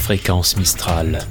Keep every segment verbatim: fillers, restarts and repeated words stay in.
Fréquence Mistral.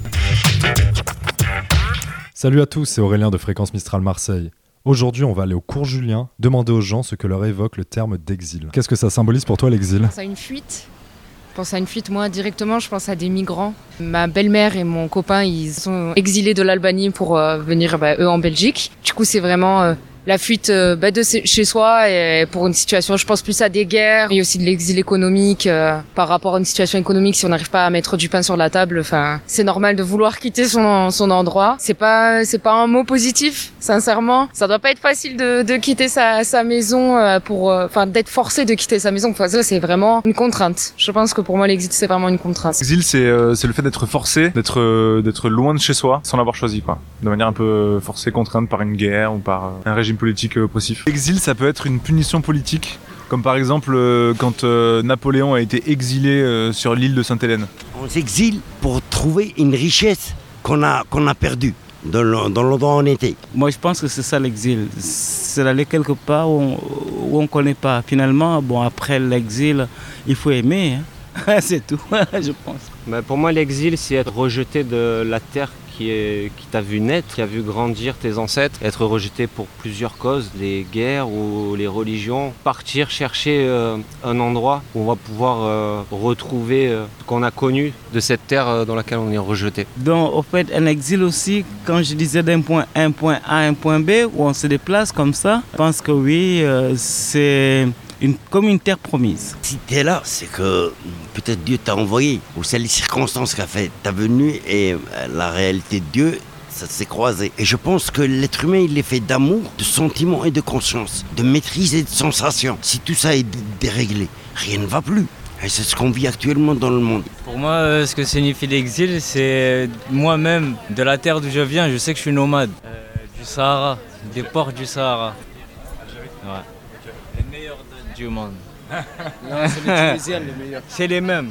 Salut à tous, c'est Aurélien de Fréquence Mistral Marseille. Aujourd'hui, on va aller au cours Julien, demander aux gens ce que leur évoque le terme d'exil. Qu'est-ce que ça symbolise pour toi l'exil ? Je pense à une fuite. Je pense à une fuite, moi directement, je pense à des migrants. Ma belle-mère et mon copain, ils sont exilés de l'Albanie pour euh, venir, bah, eux, en Belgique. Du coup, c'est vraiment euh, la fuite euh, bah, de chez soi et pour une situation, je pense plus à des guerres, mais aussi de l'exil économique euh, par rapport à une situation économique. Si on n'arrive pas à mettre du pain sur la table, enfin, c'est normal de vouloir quitter son son endroit. C'est pas c'est pas un mot positif, sincèrement. Ça doit pas être facile de de quitter sa sa maison euh, pour enfin euh, d'être forcé de quitter sa maison. Enfin, ça c'est vraiment une contrainte. Je pense que pour moi l'exil c'est vraiment une contrainte. L'exil c'est euh, c'est le fait d'être forcé, d'être euh, d'être loin de chez soi sans l'avoir choisi, quoi. De manière un peu forcée, contrainte par une guerre ou par euh, un régime politique euh, oppressif. L'exil, ça peut être une punition politique, comme par exemple euh, quand euh, Napoléon a été exilé euh, sur l'île de Sainte-Hélène. On s'exile pour trouver une richesse qu'on a qu'on a perdue dans le, dans l'endroit où on était. Moi, je pense que c'est ça l'exil. C'est d'aller quelque part où on ne connaît pas. Finalement, bon, après l'exil, il faut aimer. Hein. C'est tout, je pense. Mais pour moi, l'exil, c'est être rejeté de la terre qui, est, qui t'a vu naître, qui a vu grandir tes ancêtres, être rejeté pour plusieurs causes, les guerres ou les religions. Partir chercher euh, un endroit où on va pouvoir euh, retrouver euh, ce qu'on a connu de cette terre euh, dans laquelle on est rejeté. Donc, au fait, un exil aussi, quand je disais d'un point A, un point A, un point B, où on se déplace comme ça, je pense que oui, euh, c'est... Une, comme une terre promise. Si tu es là, c'est que peut-être Dieu t'a envoyé, ou c'est les circonstances qui ont fait ta venue et la réalité de Dieu, ça s'est croisé. Et je pense que l'être humain, il est fait d'amour, de sentiments et de conscience, de maîtrise et de sensation. Si tout ça est déréglé, rien ne va plus. Et c'est ce qu'on vit actuellement dans le monde. Pour moi, euh, ce que signifie l'exil, c'est moi-même, de la terre d'où je viens, je sais que je suis nomade. Euh, du Sahara, des ports du Sahara. Ouais. Les meilleurs du monde. Non, c'est les Tunisiens les meilleurs. C'est les mêmes.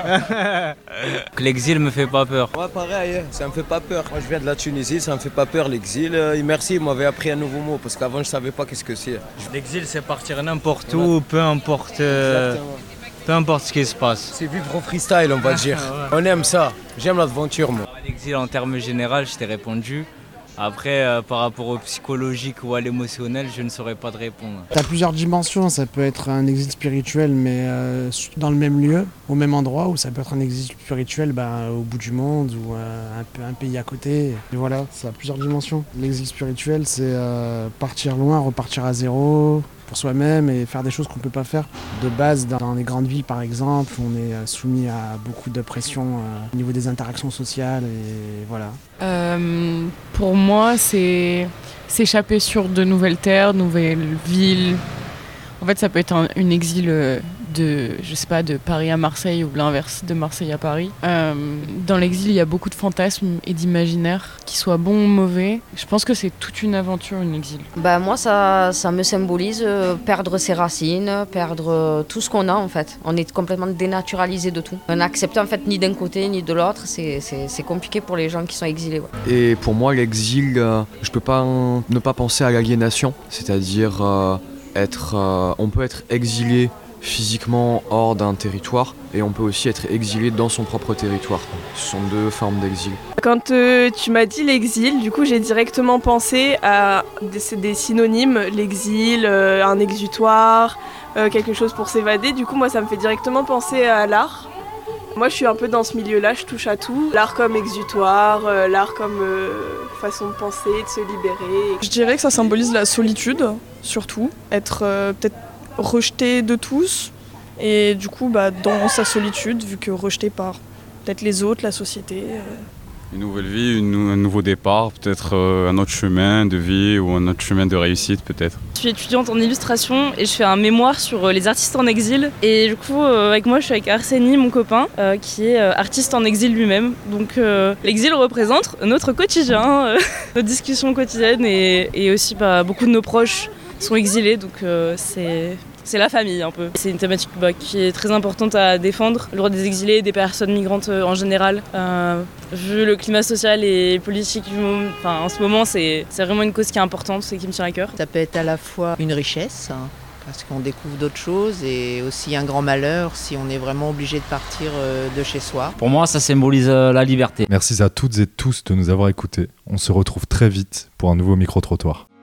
L'exil me fait pas peur. Ouais, pareil, ça me fait pas peur. Moi, je viens de la Tunisie, ça me fait pas peur l'exil. Et merci, il m'avait appris un nouveau mot parce qu'avant, je savais pas qu'est-ce que c'est. L'exil, c'est partir n'importe où, peu importe, euh, peu importe ce qui se passe. C'est vivre au freestyle, on va dire. Ouais. On aime ça. J'aime l'aventure, moi. L'exil, en termes généraux, je t'ai répondu. Après, euh, par rapport au psychologique ou à l'émotionnel, je ne saurais pas te répondre. Tu as plusieurs dimensions, ça peut être un exil spirituel, mais euh, dans le même lieu, au même endroit, ou ça peut être un exil spirituel bah, au bout du monde, ou euh, un, un pays à côté. Et voilà, ça a plusieurs dimensions. L'exil spirituel, c'est euh, partir loin, repartir à zéro, pour soi-même et faire des choses qu'on ne peut pas faire. De base, dans les grandes villes par exemple, on est soumis à beaucoup de pression euh, au niveau des interactions sociales et voilà. Euh, pour moi, c'est s'échapper sur de nouvelles terres, de nouvelles villes. En fait, ça peut être un, une exil de, je sais pas, de Paris à Marseille ou l'inverse, de Marseille à Paris. Euh, dans l'exil, il y a beaucoup de fantasmes et d'imaginaires, qu'ils soient bons ou mauvais. Je pense que c'est toute une aventure, une exil. Bah moi, ça, ça me symbolise euh, perdre ses racines, perdre euh, tout ce qu'on a en fait. On est complètement dénaturalisé de tout. On n'accepte en fait ni d'un côté ni de l'autre. C'est, c'est, c'est compliqué pour les gens qui sont exilés. Ouais. Et pour moi, l'exil, euh, je peux pas en, ne pas penser à l'aliénation, c'est-à-dire euh, être, euh, on peut être exilé physiquement hors d'un territoire et on peut aussi être exilé dans son propre territoire. Ce sont deux formes d'exil. Quand euh, tu m'as dit l'exil, du coup j'ai directement pensé à des, des synonymes, l'exil, euh, un exutoire, euh, quelque chose pour s'évader. Du coup moi ça me fait directement penser à l'art. Moi je suis un peu dans ce milieu-là, je touche à tout. L'art comme exutoire, euh, l'art comme euh, façon de penser, de se libérer. Je dirais que ça symbolise la solitude, surtout. Être euh, peut-être rejeté de tous et du coup bah, dans sa solitude vu que rejeté par peut-être les autres, la société. Euh... Une nouvelle vie, une, un nouveau départ, peut-être euh, un autre chemin de vie ou un autre chemin de réussite peut-être. Je suis étudiante en illustration et je fais un mémoire sur euh, les artistes en exil et du coup euh, avec moi je suis avec Arseny, mon copain, euh, qui est euh, artiste en exil lui-même. Donc euh, l'exil représente notre quotidien, euh, nos discussions quotidiennes et, et aussi bah, beaucoup de nos proches sont exilés donc euh, c'est... C'est la famille un peu. C'est une thématique bah, qui est très importante à défendre, le droit des exilés, des personnes migrantes euh, en général. Euh, vu le climat social et politique du moment, enfin, en ce moment, c'est, c'est vraiment une cause qui est importante et qui me tient à cœur. Ça peut être à la fois une richesse, hein, parce qu'on découvre d'autres choses et aussi un grand malheur si on est vraiment obligé de partir de chez soi. Pour moi, ça symbolise la liberté. Merci à toutes et tous de nous avoir écoutés. On se retrouve très vite pour un nouveau micro-trottoir.